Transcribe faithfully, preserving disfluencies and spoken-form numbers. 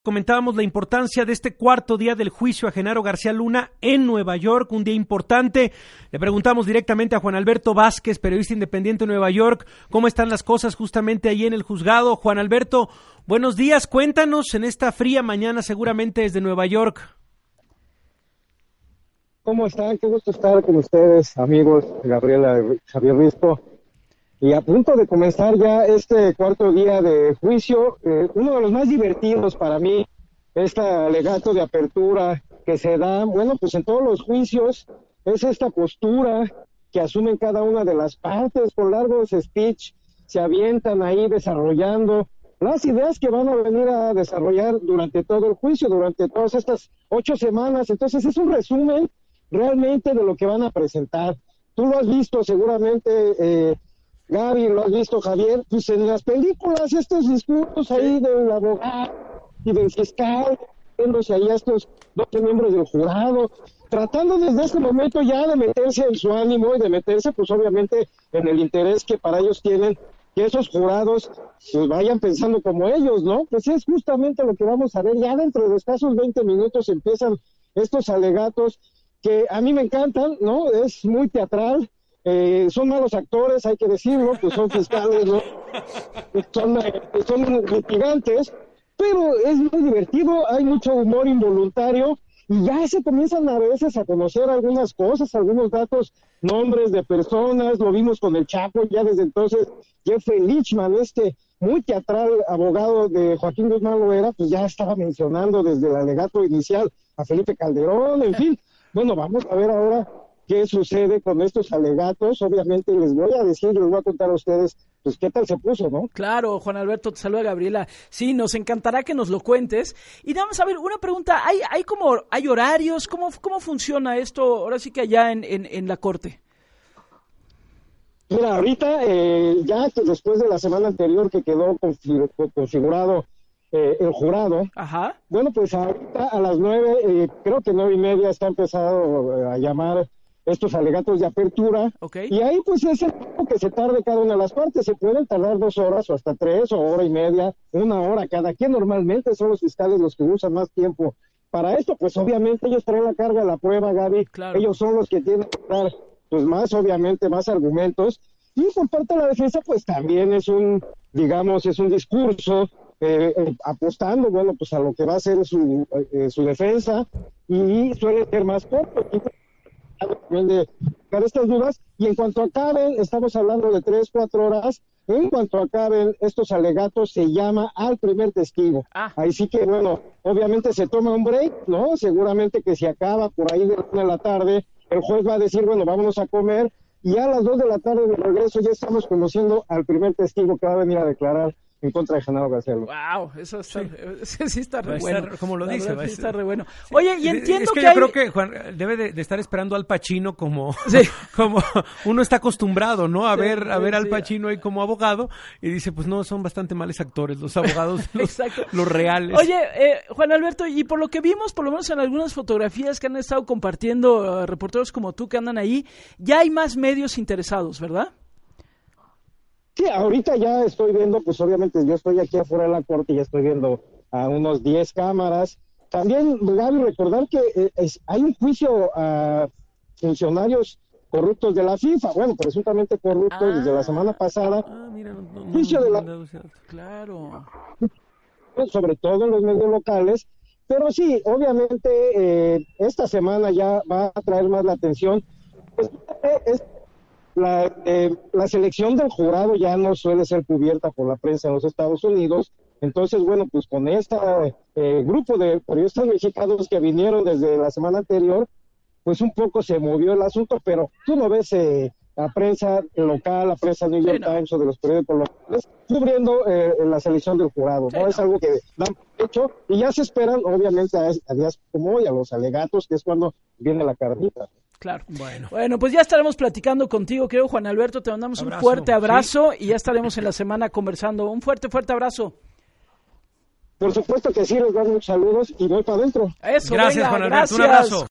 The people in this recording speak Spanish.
Comentábamos la importancia de este cuarto día del juicio a Genaro García Luna en Nueva York, un día importante. Le preguntamos directamente a Juan Alberto Vázquez, periodista independiente de Nueva York, cómo están las cosas justamente ahí en el juzgado. Juan Alberto, buenos días, cuéntanos en esta fría mañana seguramente desde Nueva York. ¿Cómo están? Qué gusto estar con ustedes, amigos, Gabriela, Javier Risco. Y a punto de comenzar ya este cuarto día de juicio, eh, uno de los más divertidos para mí, este alegato de apertura que se da, bueno, pues en todos los juicios, es esta postura que asumen cada una de las partes, con largos speech, se avientan ahí desarrollando las ideas que van a venir a desarrollar durante todo el juicio, durante todas estas ocho semanas. Entonces es un resumen realmente de lo que van a presentar. Tú lo has visto seguramente, eh, Gaby, lo has visto, Javier, pues en las películas estos discursos ahí del abogado y del fiscal, viéndose ahí a estos doce miembros del jurado, tratando desde este momento ya de meterse en su ánimo y de meterse pues obviamente en el interés que para ellos tienen, que esos jurados pues vayan pensando como ellos, ¿no? Pues es justamente lo que vamos a ver, ya dentro de escasos veinte minutos empiezan estos alegatos que a mí me encantan, ¿no? Es muy teatral. Eh, son malos actores, hay que decirlo, pues son fiscales, ¿no? Son, son litigantes, pero es muy divertido, hay mucho humor involuntario y ya se comienzan a veces a conocer algunas cosas, algunos datos, nombres de personas, lo vimos con el Chapo, ya desde entonces Jeffrey Lichman, este muy teatral abogado de Joaquín Guzmán Loera, pues ya estaba mencionando desde el alegato inicial a Felipe Calderón, en fin. Bueno, vamos a ver ahora qué sucede con estos alegatos. Obviamente les voy a decir, les voy a contar a ustedes, pues qué tal se puso, ¿no? Claro, Juan Alberto, te saluda Gabriela. Sí, nos encantará que nos lo cuentes. Y vamos a ver, una pregunta, ¿hay hay como hay horarios? ¿Cómo cómo funciona esto ahora sí que allá en, en, en la corte? Mira, ahorita, eh, ya que después de la semana anterior que quedó configurado eh, el jurado, Ajá. Bueno, pues ahorita a las nueve, eh, creo que nueve y media está empezado a llamar estos alegatos de apertura, okay. Y ahí pues es el tiempo que se tarde cada una de las partes, se pueden tardar dos horas o hasta tres o hora y media, una hora cada quien. Normalmente son los fiscales los que usan más tiempo para esto, pues obviamente ellos traen la carga de la prueba, Gaby, claro. Ellos son los que tienen que dar pues más, obviamente, más argumentos, y por parte de la defensa pues también es un, digamos, es un discurso Eh, eh, apostando, bueno, pues a lo que va a ser su, eh, su defensa, y suele ser más corto, y de dar estas dudas, y en cuanto acaben, estamos hablando de tres, cuatro horas, en cuanto acaben estos alegatos, se llama al primer testigo. Ah. Ahí sí que, bueno, obviamente se toma un break, ¿no? Seguramente que si acaba por ahí de la una de la tarde, el juez va a decir, bueno, vámonos a comer, y a las dos de la tarde de regreso ya estamos conociendo al primer testigo que va a venir a declarar en contra de Genaro García Luna. Wow, eso está, sí. sí está re va bueno. Estar, como lo la dice, verdad, va sí a está re bueno. Sí. Oye, y entiendo es que, que yo hay... creo que Juan debe de, de estar esperando al Pacino como, sí. como uno está acostumbrado, ¿no? A sí, ver, a ver sí. al Pacino ahí como abogado y dice, pues no, son bastante males actores los abogados, los, Exacto. los reales. Oye, eh, Juan Alberto, y por lo que vimos, por lo menos en algunas fotografías que han estado compartiendo uh, reporteros como tú que andan ahí, ya hay más medios interesados, ¿verdad? Sí, ahorita ya estoy viendo, pues obviamente yo estoy aquí afuera de la corte y ya estoy viendo a unos diez cámaras. También, Gaby, recordar que eh, es, hay un juicio a funcionarios corruptos de la FIFA, bueno, presuntamente corruptos ah, desde la semana pasada. Ah, mira, no, no, juicio no, de la... no, Claro. Sobre todo en los medios locales, pero sí, obviamente eh, esta semana ya va a traer más la atención. Pues, eh, es La, eh, la selección del jurado ya no suele ser cubierta por la prensa en los Estados Unidos, entonces bueno, pues con este eh, grupo de periodistas mexicanos que vinieron desde la semana anterior, pues un poco se movió el asunto, pero tú no ves eh, la prensa local, la prensa New York sí, no. Times o de los periódicos locales cubriendo eh, la selección del jurado, ¿no? Sí, es no. algo que dan hecho y ya se esperan obviamente a, a días como hoy, a los alegatos, que es cuando viene la carnita. Claro. Bueno. bueno, pues ya estaremos platicando contigo, querido Juan Alberto. Te mandamos abrazo, un fuerte abrazo, ¿sí? Y ya estaremos en la semana conversando. Un fuerte, fuerte abrazo. Por supuesto que sí, les doy muchos saludos y voy para adentro. Eso, gracias, venga, Juan Alberto. Gracias. Un abrazo.